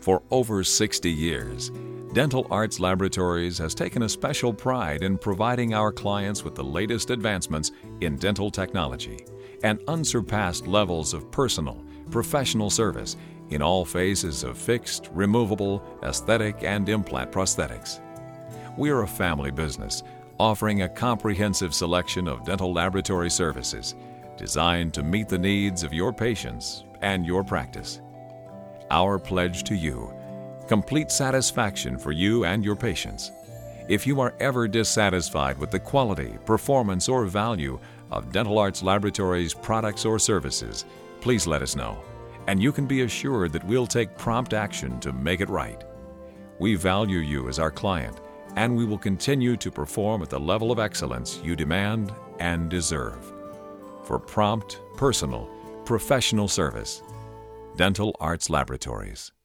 For over 60 years, Dental Arts Laboratories has taken a special pride in providing our clients with the latest advancements in dental technology and unsurpassed levels of personal, professional service in all phases of fixed, removable, aesthetic, and implant prosthetics. We are a family business offering a comprehensive selection of dental laboratory services designed to meet the needs of your patients and your practice. Our pledge to you: complete satisfaction for you and your patients. If you are ever dissatisfied with the quality, performance, or value of Dental Arts Laboratories products or services, please let us know, and you can be assured that we'll take prompt action to make it right. We value you as our client, and we will continue to perform at the level of excellence you demand and deserve. For prompt, personal, professional service, Dental Arts Laboratories.